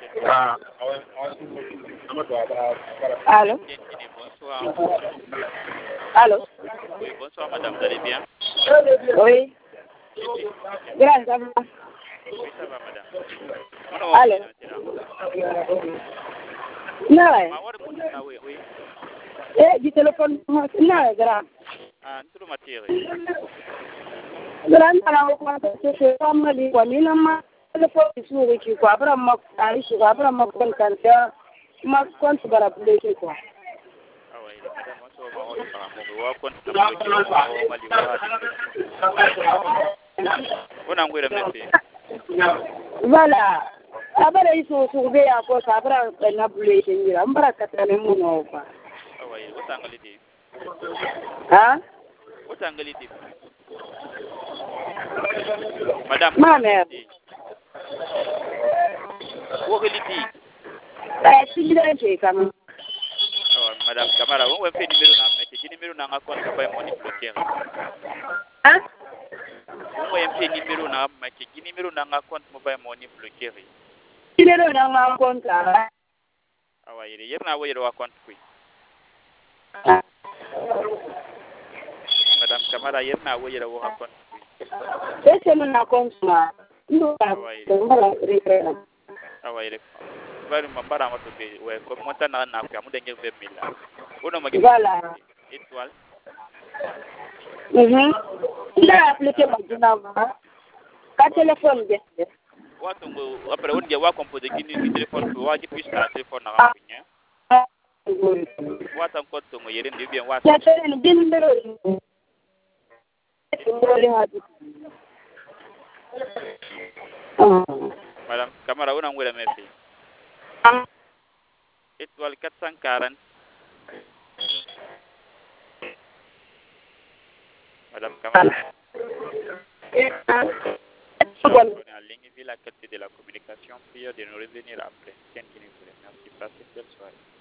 Ah. Allô? Bonsoir. Allô? Oui, bonsoir madame, vous allez bien? Oui. Grâce à vous. Oui, ça va madame. Allô? Non, Oui, oui. du téléphone. Non, grâce. Ah, tout le matière. Grâce à la c'est comme les familles, le pot sur qui quoi, après ma sur après ma compte ma compte para publier quoi. Ah oui, madame, moi, ça va m'en par amour. Wa compte na on a ngwera message. Voilà. Après ils sont souvés à cause après na publier ni la mbara katane mu no quoi. Ah oui, o tangaliti. Hein? O tangaliti. Madame. Ma mère. Wogeliti. Si bien que comme Oh, madame Camara, on va faire numéro na message, numéro na compte pas money bloquer. hein? On va faire numéro na message, numéro na compte mobile money bloquer. Il est dans ma compte là. Ah oui, hier na wo yero compte kui. Madame Camara, hier na wo yero compte kui. C'est mon compte là. Nous Ah oui, bari mambara mato be we ko monta na na kwa mu denge be mila. Ono magi voilà. étoile. Il a appliqué mon numéro. Ka téléphone bien. Watu ngo après on dia wa composer kini ni téléphone ko wa di pista téléphone na kunya. Watu ko to ngo yere ndi bien watu. Ya tele ni numéro. Madame Camara ona ngwela mefi. Étoile 440. Madame Camara. On est en ligne, vu la qualité de la communication, prière de nous revenir après. Merci, passez une belle soirée.